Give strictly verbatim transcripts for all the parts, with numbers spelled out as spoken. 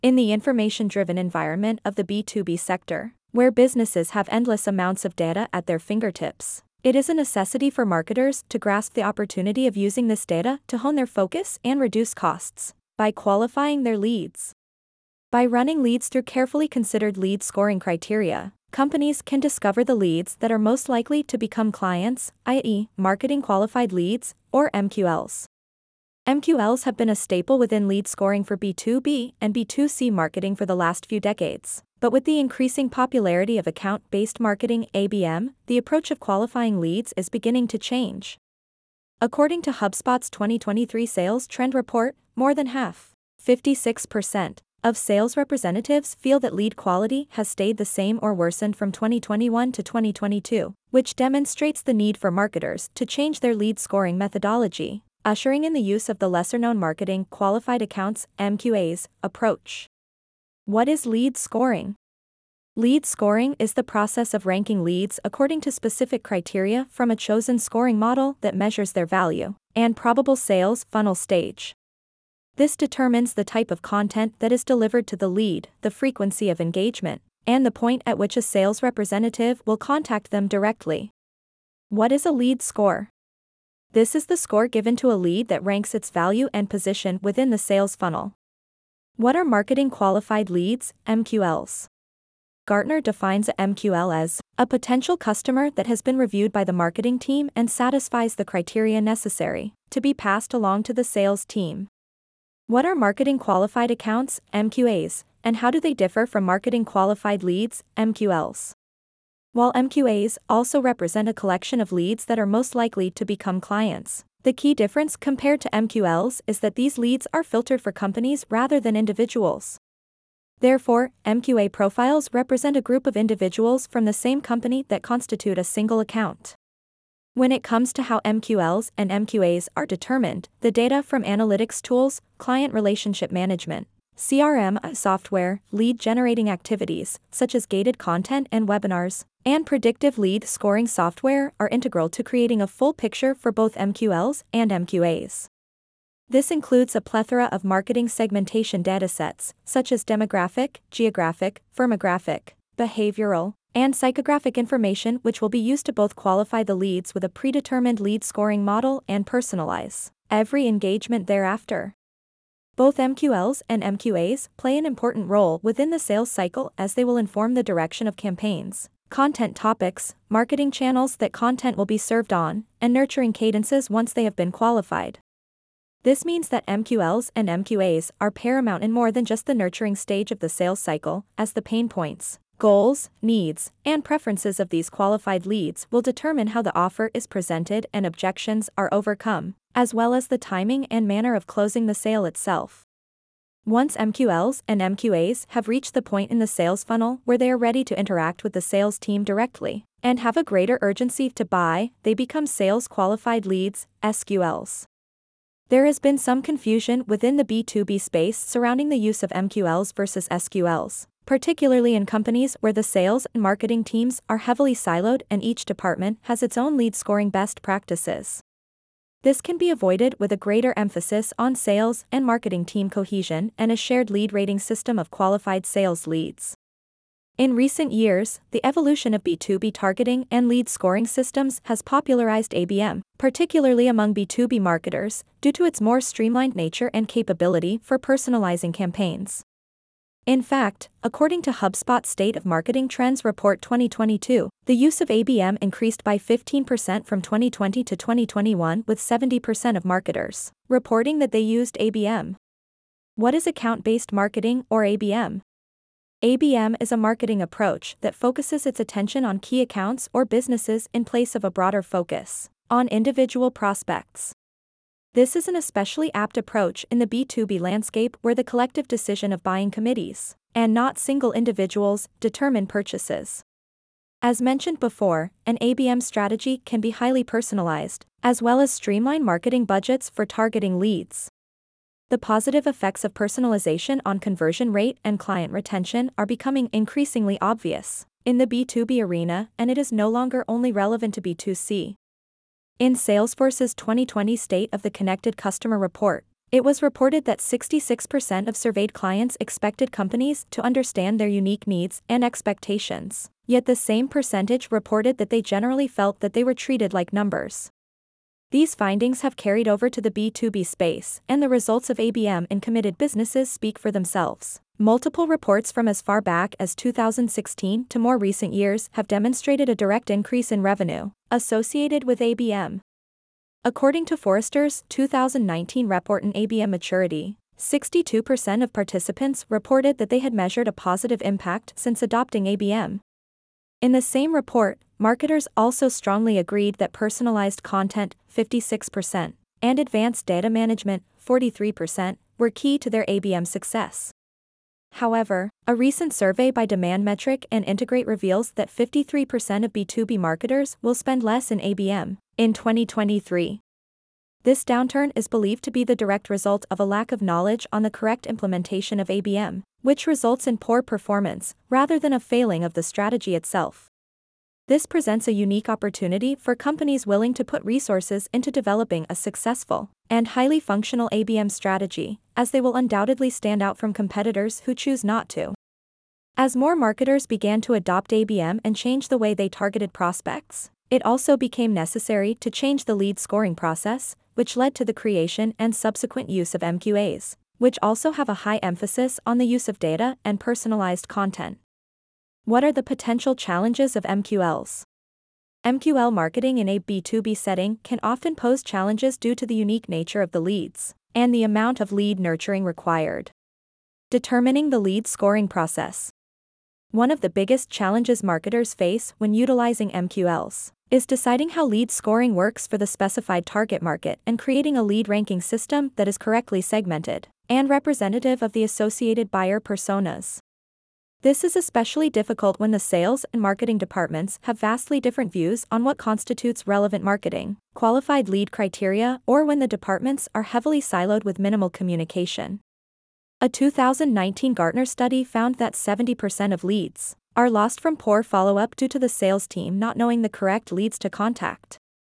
In the information-driven environment of the B two B sector, where businesses have endless amounts of data at their fingertips, it is a necessity for marketers to grasp the opportunity of using this data to hone their focus and reduce costs by qualifying their leads. By running leads through carefully considered lead scoring criteria, companies can discover the leads that are most likely to become clients, that is, marketing qualified leads, or M Q Ls. M Q Ls have been a staple within lead scoring for B two B and B two C marketing for the last few decades, but with the increasing popularity of account-based marketing A B M, the approach of qualifying leads is beginning to change. According to HubSpot's twenty twenty-three Sales Trend Report, more than half, fifty-six percent, of sales representatives feel that lead quality has stayed the same or worsened from twenty twenty-one to twenty twenty-two, which demonstrates the need for marketers to change their lead scoring methodology, ushering in the use of the lesser-known marketing qualified accounts M Q As approach. What is lead scoring? Lead scoring is the process of ranking leads according to specific criteria from a chosen scoring model that measures their value and probable sales funnel stage. This determines the type of content that is delivered to the lead, the frequency of engagement, and the point at which a sales representative will contact them directly. What is a lead score? This is the score given to a lead that ranks its value and position within the sales funnel. What are marketing qualified leads, M Q Ls? Gartner defines a M Q L as a potential customer that has been reviewed by the marketing team and satisfies the criteria necessary to be passed along to the sales team. What are marketing qualified accounts, M Q As, and how do they differ from marketing qualified leads, M Q Ls? While M Q As also represent a collection of leads that are most likely to become clients, the key difference compared to M Q Ls is that these leads are filtered for companies rather than individuals. Therefore, M Q A profiles represent a group of individuals from the same company that constitute a single account. When it comes to how M Q Ls and M Q As are determined, the data from analytics tools, client relationship management, C R M software, lead generating activities, such as gated content and webinars, and predictive lead scoring software are integral to creating a full picture for both M Q Ls and M Q As. This includes a plethora of marketing segmentation datasets, such as demographic, geographic, firmographic, behavioral, and psychographic information, which will be used to both qualify the leads with a predetermined lead scoring model and personalize every engagement thereafter. Both M Q Ls and M Q As play an important role within the sales cycle as they will inform the direction of campaigns, content topics, marketing channels that content will be served on, and nurturing cadences once they have been qualified. This means that M Q Ls and M Q As are paramount in more than just the nurturing stage of the sales cycle, as the pain points, goals, needs, and preferences of these qualified leads will determine how the offer is presented and objections are overcome, as well as the timing and manner of closing the sale itself. Once M Q Ls and M Q As have reached the point in the sales funnel where they are ready to interact with the sales team directly and have a greater urgency to buy, they become sales qualified leads, S Q Ls. There has been some confusion within the B two B space surrounding the use of M Q Ls versus S Q Ls, particularly in companies where the sales and marketing teams are heavily siloed and each department has its own lead scoring best practices. This can be avoided with a greater emphasis on sales and marketing team cohesion and a shared lead rating system of qualified sales leads. In recent years, the evolution of B two B targeting and lead scoring systems has popularized A B M, particularly among B two B marketers, due to its more streamlined nature and capability for personalizing campaigns. In fact, according to HubSpot State of Marketing Trends Report twenty twenty-two, the use of A B M increased by fifteen percent from twenty twenty to twenty twenty-one, with seventy percent of marketers reporting that they used A B M. What is account-based marketing, or A B M? A B M is a marketing approach that focuses its attention on key accounts or businesses in place of a broader focus on individual prospects. This is an especially apt approach in the B two B landscape where the collective decision of buying committees, and not single individuals, determine purchases. As mentioned before, an A B M strategy can be highly personalized, as well as streamline marketing budgets for targeting leads. The positive effects of personalization on conversion rate and client retention are becoming increasingly obvious in the B two B arena, and it is no longer only relevant to B two C. In Salesforce's twenty twenty State of the Connected Customer Report, It was reported that sixty-six percent of surveyed clients expected companies to understand their unique needs and expectations, yet the same percentage reported that they generally felt that they were treated like numbers. These findings have carried over to the B two B space, and the results of A B M in committed businesses speak for themselves. Multiple reports from as far back as two thousand sixteen to more recent years have demonstrated a direct increase in revenue associated with A B M. According to Forrester's two thousand nineteen report on A B M maturity, sixty-two percent of participants reported that they had measured a positive impact since adopting A B M. In the same report, marketers also strongly agreed that personalized content, fifty-six percent, and advanced data management, forty-three percent, were key to their A B M success. However, a recent survey by Demand Metric and Integrate reveals that fifty-three percent of B two B marketers will spend less in A B M in twenty twenty-three. This downturn is believed to be the direct result of a lack of knowledge on the correct implementation of A B M, which results in poor performance, rather than a failing of the strategy itself. This presents a unique opportunity for companies willing to put resources into developing a successful and highly functional A B M strategy, as they will undoubtedly stand out from competitors who choose not to. As more marketers began to adopt A B M and change the way they targeted prospects, it also became necessary to change the lead scoring process, which led to the creation and subsequent use of M Q As, which also have a high emphasis on the use of data and personalized content. What are the potential challenges of M Q Ls? M Q L marketing in a B two B setting can often pose challenges due to the unique nature of the leads and the amount of lead nurturing required. Determining the lead scoring process. One of the biggest challenges marketers face when utilizing M Q Ls is deciding how lead scoring works for the specified target market and creating a lead ranking system that is correctly segmented and representative of the associated buyer personas. This is especially difficult when the sales and marketing departments have vastly different views on what constitutes relevant marketing, qualified lead criteria, or when the departments are heavily siloed with minimal communication. A two thousand nineteen Gartner study found that seventy percent of leads are lost from poor follow-up due to the sales team not knowing the correct leads to contact.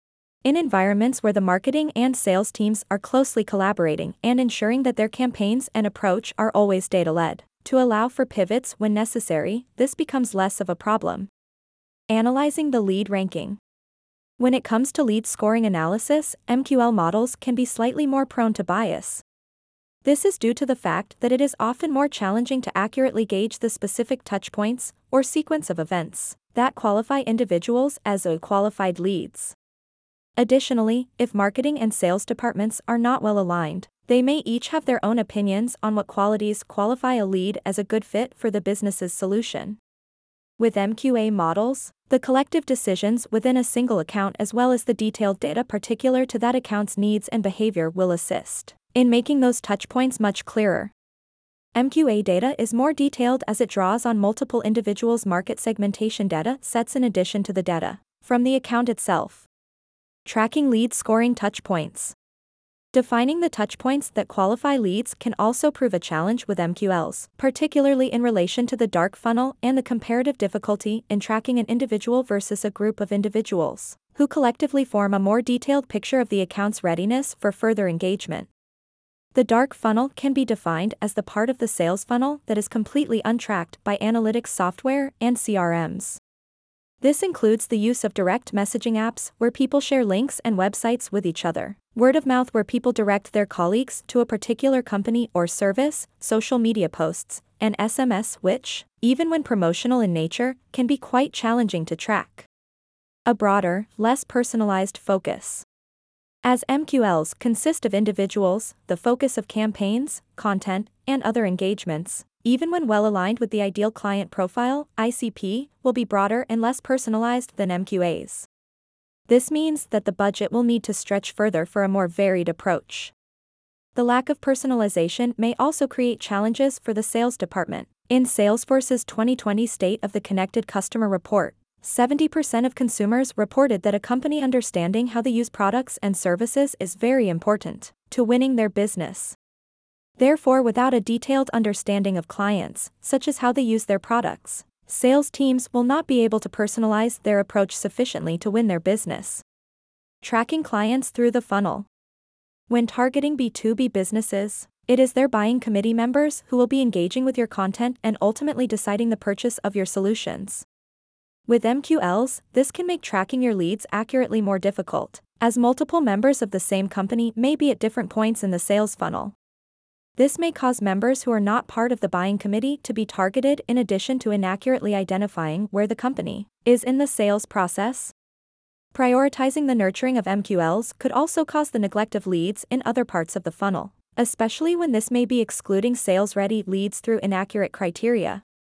In environments where the marketing and sales teams are closely collaborating and ensuring that their campaigns and approach are always data-led, to allow for pivots when necessary, this becomes less of a problem. Analyzing the lead ranking. When it comes to lead scoring analysis, M Q L models can be slightly more prone to bias. This is due to the fact that it is often more challenging to accurately gauge the specific touchpoints or sequence of events that qualify individuals as a qualified leads. Additionally, if marketing and sales departments are not well aligned, they may each have their own opinions on what qualities qualify a lead as a good fit for the business's solution. With M Q A models, the collective decisions within a single account as well as the detailed data particular to that account's needs and behavior will assist in making those touchpoints much clearer. M Q A data is more detailed as it draws on multiple individuals' market segmentation data sets in addition to the data from the account itself. Tracking lead scoring touchpoints. Defining the touchpoints that qualify leads can also prove a challenge with M Q Ls, particularly in relation to the dark funnel and the comparative difficulty in tracking an individual versus a group of individuals, who collectively form a more detailed picture of the account's readiness for further engagement. The dark funnel can be defined as the part of the sales funnel that is completely untracked by analytics software and C R Ms. This includes the use of direct messaging apps where people share links and websites with each other, word of mouth where people direct their colleagues to a particular company or service, social media posts, and S M S which, even when promotional in nature, can be quite challenging to track. A broader, less personalized focus. As M Q Ls consist of individuals, the focus of campaigns, content, and other engagements, even when well aligned with the ideal client profile, I C P, will be broader and less personalized than M Q As. This means that the budget will need to stretch further for a more varied approach. The lack of personalization may also create challenges for the sales department. In Salesforce's twenty twenty State of the Connected Customer Report, seventy percent of consumers reported that a company understanding how they use products and services is very important to winning their business. Therefore, without a detailed understanding of clients, such as how they use their products, sales teams will not be able to personalize their approach sufficiently to win their business. Tracking clients through the funnel. When targeting B two B businesses, it is their buying committee members who will be engaging with your content and ultimately deciding the purchase of your solutions. With M Q Ls, this can make tracking your leads accurately more difficult, as multiple members of the same company may be at different points in the sales funnel. This may cause members who are not part of the buying committee to be targeted in addition to inaccurately identifying where the company is in the sales process. Prioritizing the nurturing of M Q Ls could also cause the neglect of leads in other parts of the funnel, especially when this may be excluding sales-ready leads through inaccurate criteria.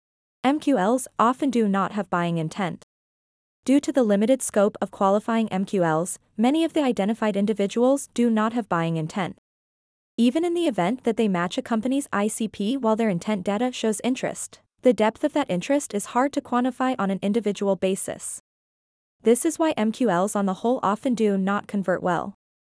M Q Ls often do not have buying intent. Due to the limited scope of qualifying M Q Ls, many of the identified individuals do not have buying intent. Even in the event that they match a company's I C P while their intent data shows interest, the depth of that interest is hard to quantify on an individual basis. This is why M Q Ls on the whole often do not convert well.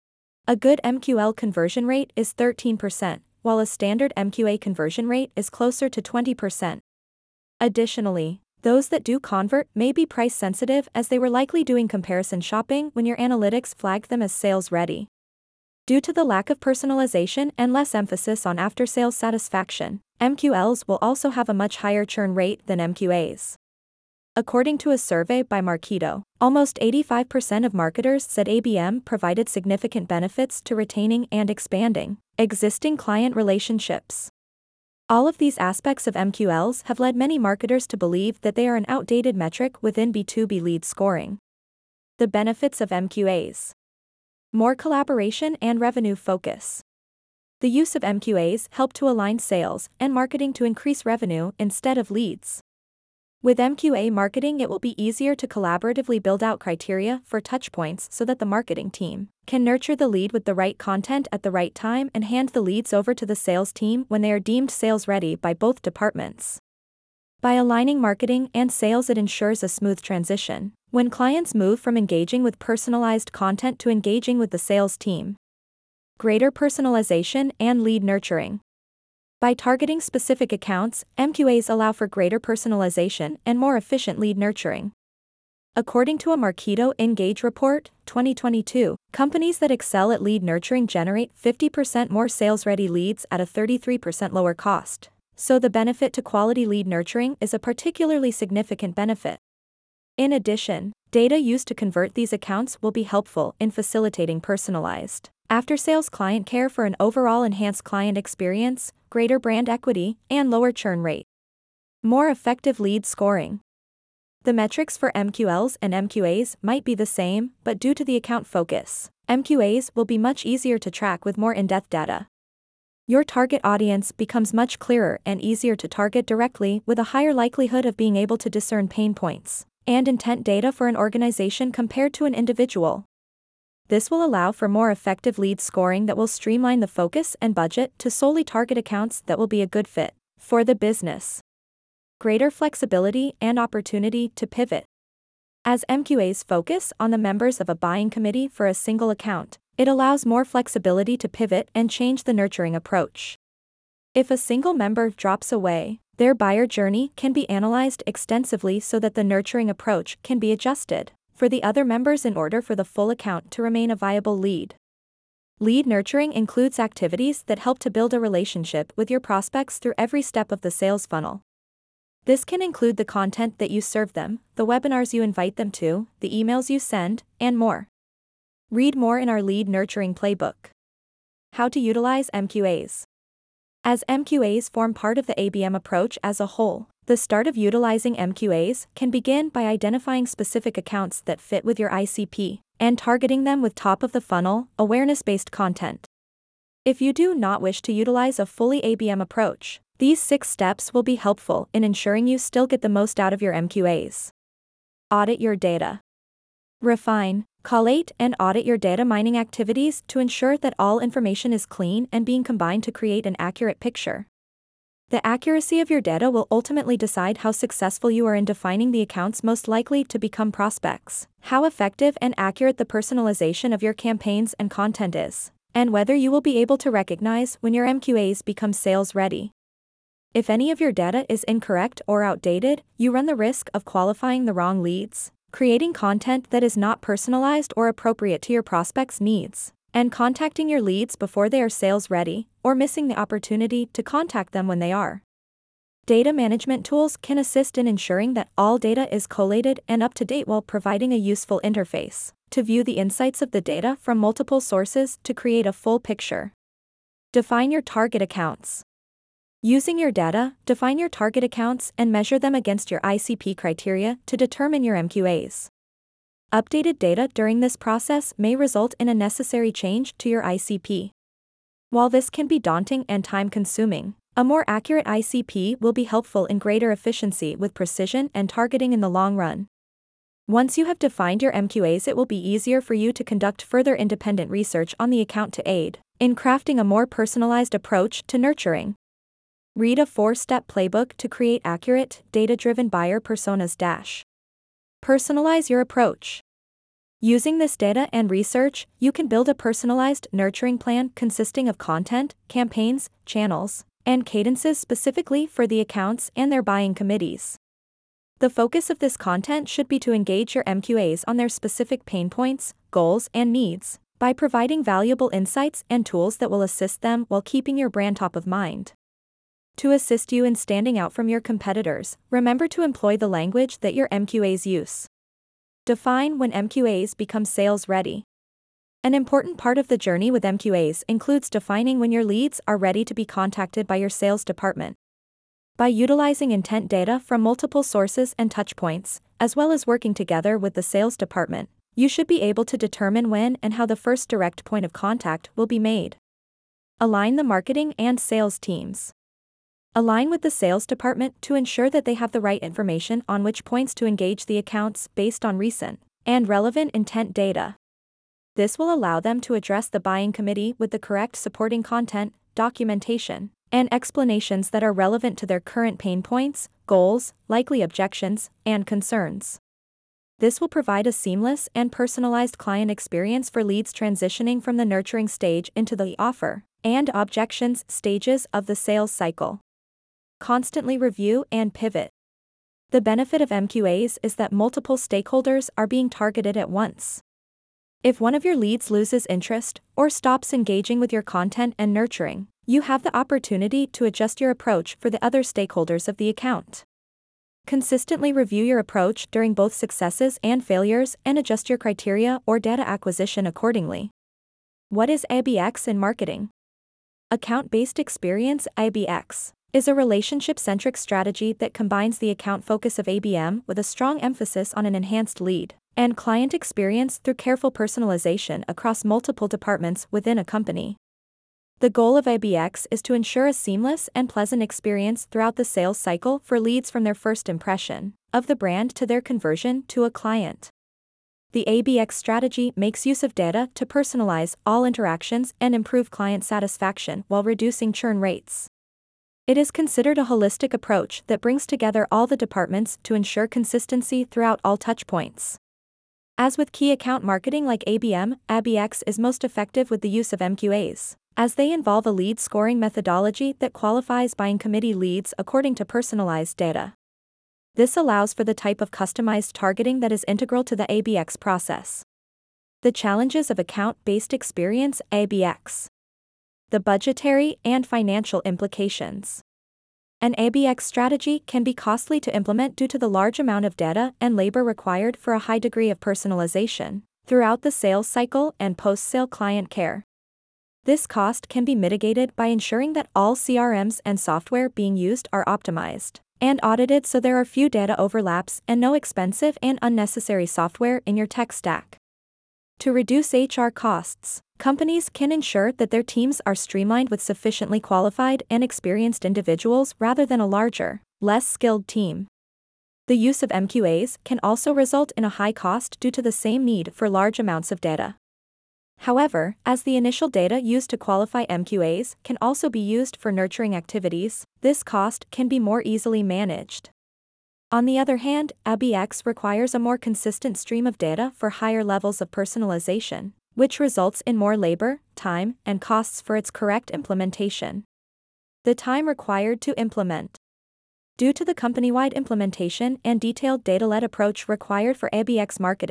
A good M Q L conversion rate is thirteen percent, while a standard M Q A conversion rate is closer to twenty percent. Additionally, those that do convert may be price sensitive as they were likely doing comparison shopping when your analytics flagged them as sales ready. Due to the lack of personalization and less emphasis on after-sales satisfaction, M Q Ls will also have a much higher churn rate than M Q As. According to a survey by Marketo, almost eighty-five percent of marketers said A B M provided significant benefits to retaining and expanding existing client relationships. All of these aspects of M Q Ls have led many marketers to believe that they are an outdated metric within B two B lead scoring. The benefits of M Q As: more collaboration and revenue focus. The use of M Q As help to align sales and marketing to increase revenue instead of leads. With M Q A marketing, it will be easier to collaboratively build out criteria for touchpoints so that the marketing team can nurture the lead with the right content at the right time and hand the leads over to the sales team when they are deemed sales ready by both departments. By aligning marketing and sales, it ensures a smooth transition when clients move from engaging with personalized content to engaging with the sales team. Greater personalization and lead nurturing. By targeting specific accounts, M Q As allow for greater personalization and more efficient lead nurturing. According to a Marketo Engage report, twenty twenty-two, companies that excel at lead nurturing generate fifty percent more sales-ready leads at a thirty-three percent lower cost. So the benefit to quality lead nurturing is a particularly significant benefit. In addition, data used to convert these accounts will be helpful in facilitating personalized after-sales client care for an overall enhanced client experience, greater brand equity, and lower churn rate. More effective lead scoring. The metrics for M Q Ls and M Q As might be the same, but due to the account focus, M Q As will be much easier to track with more in-depth data. Your target audience becomes much clearer and easier to target directly, with a higher likelihood of being able to discern pain points and intent data for an organization compared to an individual. This will allow for more effective lead scoring that will streamline the focus and budget to solely target accounts that will be a good fit for the business. Greater flexibility and opportunity to pivot. As M Q As focus on the members of a buying committee for a single account, it allows more flexibility to pivot and change the nurturing approach. If a single member drops away, their buyer journey can be analyzed extensively so that the nurturing approach can be adjusted for the other members in order for the full account to remain a viable lead. Lead nurturing includes activities that help to build a relationship with your prospects through every step of the sales funnel. This can include the content that you serve them, the webinars you invite them to, the emails you send, and more. Read more in our lead nurturing playbook. How to utilize M Q As. As M Q As form part of the A B M approach as a whole, the start of utilizing M Q As can begin by identifying specific accounts that fit with your I C P and targeting them with top-of-the-funnel, awareness-based content. If you do not wish to utilize a fully A B M approach, these six steps will be helpful in ensuring you still get the most out of your M Q As. Audit your data. Refine, collate, and audit your data mining activities to ensure that all information is clean and being combined to create an accurate picture. The accuracy of your data will ultimately decide how successful you are in defining the accounts most likely to become prospects, how effective and accurate the personalization of your campaigns and content is, and whether you will be able to recognize when your M Q As become sales ready. If any of your data is incorrect or outdated, you run the risk of qualifying the wrong leads, creating content that is not personalized or appropriate to your prospects' needs, and contacting your leads before they are sales ready, or missing the opportunity to contact them when they are. Data management tools can assist in ensuring that all data is collated and up to date while providing a useful interface to view the insights of the data from multiple sources to create a full picture. Define your target accounts. Using your data, define your target accounts and measure them against your I C P criteria to determine your M Q As. Updated data during this process may result in a necessary change to your I C P. While this can be daunting and time-consuming, a more accurate I C P will be helpful in greater efficiency with precision and targeting in the long run. Once you have defined your M Q As, it will be easier for you to conduct further independent research on the account to aid in crafting a more personalized approach to nurturing. Read a four-step playbook to create accurate, data-driven buyer personas. Dash. Personalize your approach. Using this data and research, you can build a personalized nurturing plan consisting of content, campaigns, channels, and cadences specifically for the accounts and their buying committees. The focus of this content should be to engage your M Q As on their specific pain points, goals, and needs, by providing valuable insights and tools that will assist them while keeping your brand top of mind. To assist you in standing out from your competitors, remember to employ the language that your M Q As use. Define when M Q As become sales ready. An important part of the journey with M Q As includes defining when your leads are ready to be contacted by your sales department. By utilizing intent data from multiple sources and touchpoints, as well as working together with the sales department, you should be able to determine when and how the first direct point of contact will be made. Align the marketing and sales teams. Align with the sales department to ensure that they have the right information on which points to engage the accounts based on recent and relevant intent data. This will allow them to address the buying committee with the correct supporting content, documentation, and explanations that are relevant to their current pain points, goals, likely objections, and concerns. This will provide a seamless and personalized client experience for leads transitioning from the nurturing stage into the offer and objections stages of the sales cycle. Constantly review and pivot. The benefit of M Q As is that multiple stakeholders are being targeted at once. If one of your leads loses interest or stops engaging with your content and nurturing, you have the opportunity to adjust your approach for the other stakeholders of the account. Consistently review your approach during both successes and failures and adjust your criteria or data acquisition accordingly. What is A B X in marketing? Account-based experience. A B X is a relationship-centric strategy that combines the account focus of A B M with a strong emphasis on an enhanced lead and client experience through careful personalization across multiple departments within a company. The goal of A B X is to ensure a seamless and pleasant experience throughout the sales cycle for leads from their first impression of the brand to their conversion to a client. The A B X strategy makes use of data to personalize all interactions and improve client satisfaction while reducing churn rates. It is considered a holistic approach that brings together all the departments to ensure consistency throughout all touchpoints. As with key account marketing like A B M, A B X is most effective with the use of M Q As, as they involve a lead scoring methodology that qualifies buying committee leads according to personalized data. This allows for the type of customized targeting that is integral to the A B X process. The challenges of account-based experience. A B X. The budgetary and financial implications. An A B X strategy can be costly to implement due to the large amount of data and labor required for a high degree of personalization throughout the sales cycle and post-sale client care. This cost can be mitigated by ensuring that all C R Ms and software being used are optimized and audited so there are few data overlaps and no expensive and unnecessary software in your tech stack. To reduce H R costs, companies can ensure that their teams are streamlined with sufficiently qualified and experienced individuals rather than a larger, less skilled team. The use of M Q As can also result in a high cost due to the same need for large amounts of data. However, as the initial data used to qualify M Q As can also be used for nurturing activities, this cost can be more easily managed. On the other hand, A B X requires a more consistent stream of data for higher levels of personalization, which results in more labor, time, and costs for its correct implementation. The time required to implement. Due to the company-wide implementation and detailed data-led approach required for A B X marketing,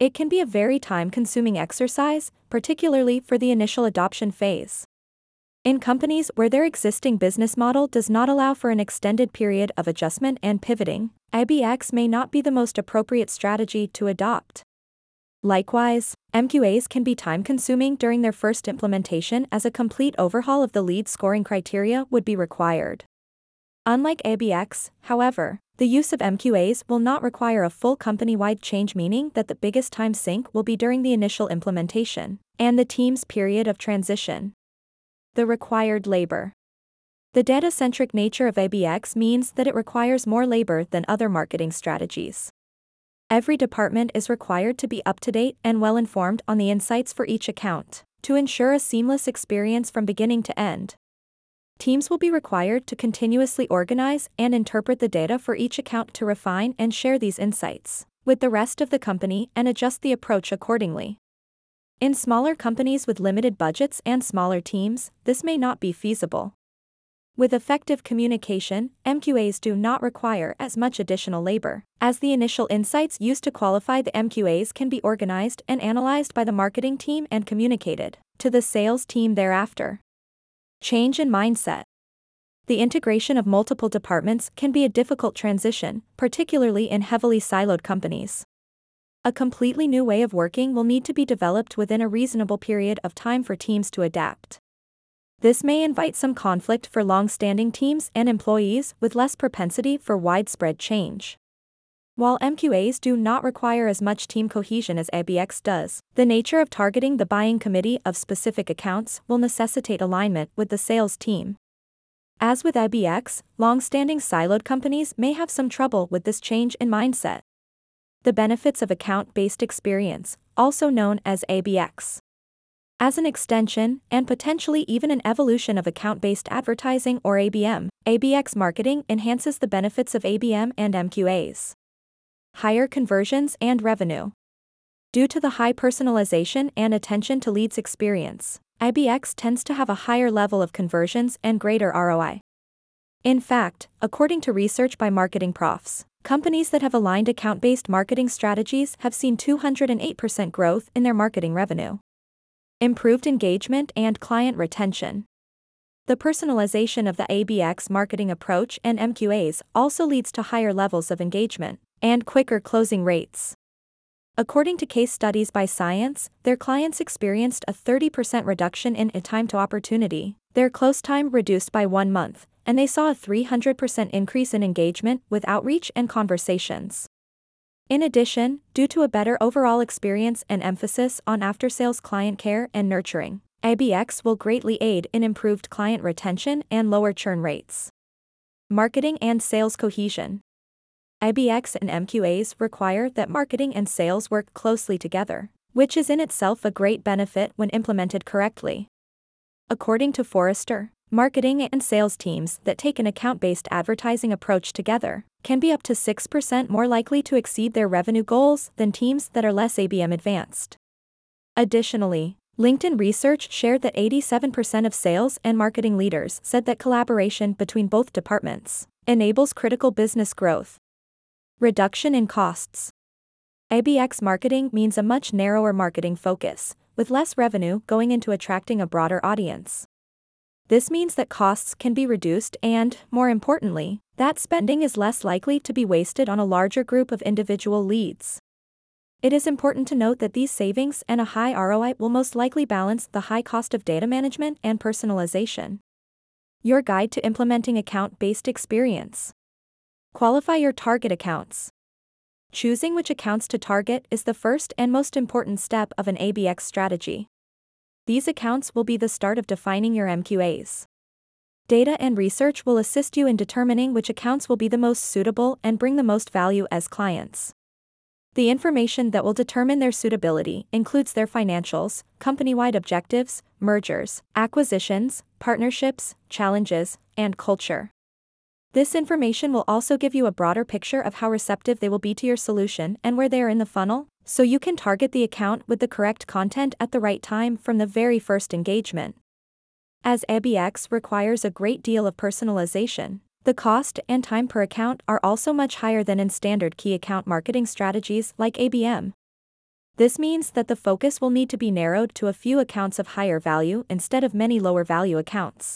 It can be a very time-consuming exercise, particularly for the initial adoption phase. In companies where their existing business model does not allow for an extended period of adjustment and pivoting, A B X may not be the most appropriate strategy to adopt. Likewise, M Q As can be time-consuming during their first implementation, as a complete overhaul of the lead scoring criteria would be required. Unlike A B X, however, the use of M Q As will not require a full company-wide change, meaning that the biggest time sink will be during the initial implementation and the team's period of transition. The required labor. The data-centric nature of A B X means that it requires more labor than other marketing strategies. Every department is required to be up-to-date and well-informed on the insights for each account, to ensure a seamless experience from beginning to end. Teams will be required to continuously organize and interpret the data for each account to refine and share these insights with the rest of the company and adjust the approach accordingly. In smaller companies with limited budgets and smaller teams, this may not be feasible. With effective communication, M Q As do not require as much additional labor, as the initial insights used to qualify the M Q As can be organized and analyzed by the marketing team and communicated to the sales team thereafter. Change in mindset. The integration of multiple departments can be a difficult transition, particularly in heavily siloed companies. A completely new way of working will need to be developed within a reasonable period of time for teams to adapt. This may invite some conflict for long-standing teams and employees with less propensity for widespread change. While M Q As do not require as much team cohesion as A B X does, the nature of targeting the buying committee of specific accounts will necessitate alignment with the sales team. As with A B X, long-standing siloed companies may have some trouble with this change in mindset. The benefits of account-based experience, also known as A B X. As an extension, and potentially even an evolution of account-based advertising or A B M, A B X marketing enhances the benefits of A B M and M Q As. Higher conversions and revenue. Due to the high personalization and attention to leads experience, A B X tends to have a higher level of conversions and greater R O I. In fact, according to research by Marketing Profs, companies that have aligned account-based marketing strategies have seen two hundred eight percent growth in their marketing revenue. Improved engagement and client retention. The personalization of the A B X marketing approach and M Q As also leads to higher levels of engagement and quicker closing rates. According to case studies by Science, their clients experienced a thirty percent reduction in time to opportunity, their close time reduced by one month, and they saw a three hundred percent increase in engagement with outreach and conversations. In addition, due to a better overall experience and emphasis on after-sales client care and nurturing, A B X will greatly aid in improved client retention and lower churn rates. Marketing and sales cohesion. A B X and M Q As require that marketing and sales work closely together, which is in itself a great benefit when implemented correctly. According to Forrester, marketing and sales teams that take an account-based advertising approach together can be up to six percent more likely to exceed their revenue goals than teams that are less A B M advanced. Additionally, LinkedIn research shared that eighty-seven percent of sales and marketing leaders said that collaboration between both departments enables critical business growth. Reduction in costs. A B X marketing means a much narrower marketing focus, with less revenue going into attracting a broader audience. This means that costs can be reduced and, more importantly, that spending is less likely to be wasted on a larger group of individual leads. It is important to note that these savings and a high R O I will most likely balance the high cost of data management and personalization. Your guide to implementing account-based experience. Qualify your target accounts. Choosing which accounts to target is the first and most important step of an A B X strategy. These accounts will be the start of defining your M Q As. Data and research will assist you in determining which accounts will be the most suitable and bring the most value as clients. The information that will determine their suitability includes their financials, company-wide objectives, mergers, acquisitions, partnerships, challenges, and culture. This information will also give you a broader picture of how receptive they will be to your solution and where they are in the funnel, so you can target the account with the correct content at the right time from the very first engagement. As A B X requires a great deal of personalization, the cost and time per account are also much higher than in standard key account marketing strategies like A B M. This means that the focus will need to be narrowed to a few accounts of higher value instead of many lower value accounts.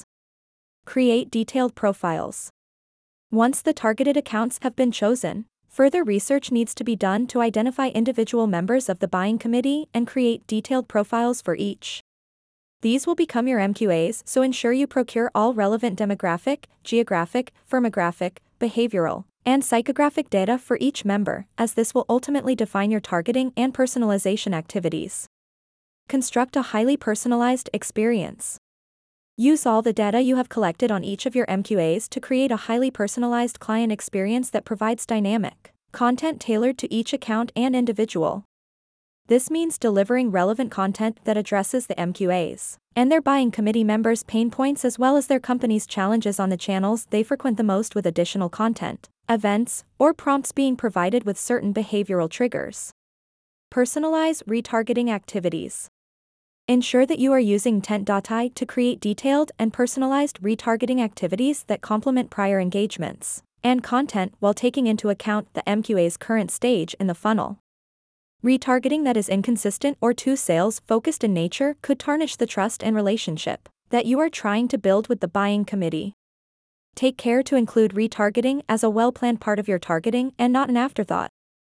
Create detailed profiles. Once the targeted accounts have been chosen, further research needs to be done to identify individual members of the buying committee and create detailed profiles for each. These will become your M Q As, so ensure you procure all relevant demographic, geographic, firmographic, behavioral, and psychographic data for each member, as this will ultimately define your targeting and personalization activities. Construct a highly personalized experience. Use all the data you have collected on each of your M Q As to create a highly personalized client experience that provides dynamic content tailored to each account and individual. This means delivering relevant content that addresses the M Q As and their buying committee members' pain points as well as their company's challenges on the channels they frequent the most, with additional content, events, or prompts being provided with certain behavioral triggers. Personalize retargeting activities. Ensure that you are using intent dot I to create detailed and personalized retargeting activities that complement prior engagements and content while taking into account the M Q A's current stage in the funnel. Retargeting that is inconsistent or too sales-focused in nature could tarnish the trust and relationship that you are trying to build with the buying committee. Take care to include retargeting as a well-planned part of your targeting and not an afterthought.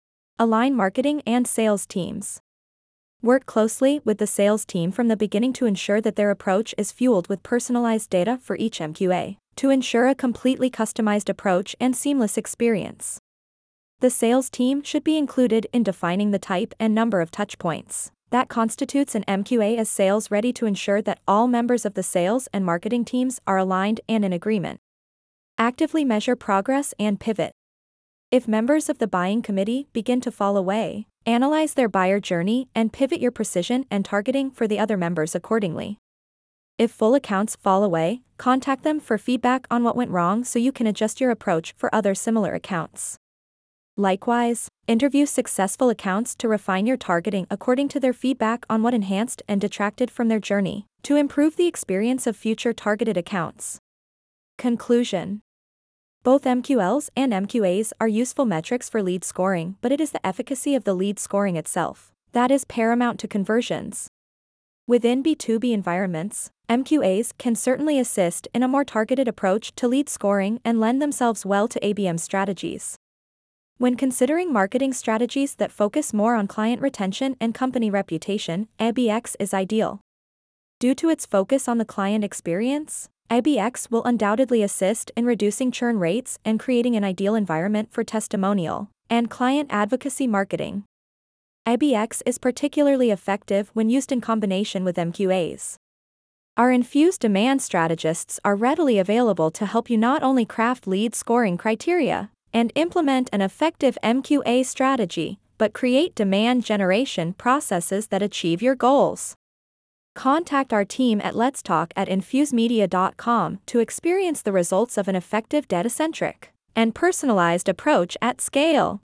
Align marketing and sales teams. Work closely with the sales team from the beginning to ensure that their approach is fueled with personalized data for each M Q A, to ensure a completely customized approach and seamless experience. The sales team should be included in defining the type and number of touchpoints that constitutes an M Q A as sales ready, to ensure that all members of the sales and marketing teams are aligned and in agreement. Actively measure progress and pivot. If members of the buying committee begin to fall away, analyze their buyer journey and pivot your precision and targeting for the other members accordingly. If full accounts fall away, contact them for feedback on what went wrong so you can adjust your approach for other similar accounts. Likewise, interview successful accounts to refine your targeting according to their feedback on what enhanced and detracted from their journey, to improve the experience of future targeted accounts. Conclusion. Both M Q Ls and M Q As are useful metrics for lead scoring, but it is the efficacy of the lead scoring itself that is paramount to conversions. Within B two B environments, M Q As can certainly assist in a more targeted approach to lead scoring and lend themselves well to A B M strategies. When considering marketing strategies that focus more on client retention and company reputation, A B X is ideal. Due to its focus on the client experience, A B X will undoubtedly assist in reducing churn rates and creating an ideal environment for testimonial and client advocacy marketing. A B X is particularly effective when used in combination with M Q As. Our infused demand strategists are readily available to help you not only craft lead scoring criteria and implement an effective M Q A strategy, but create demand generation processes that achieve your goals. Contact our team at Let's Talk at infuse media dot com to experience the results of an effective data-centric and personalized approach at scale.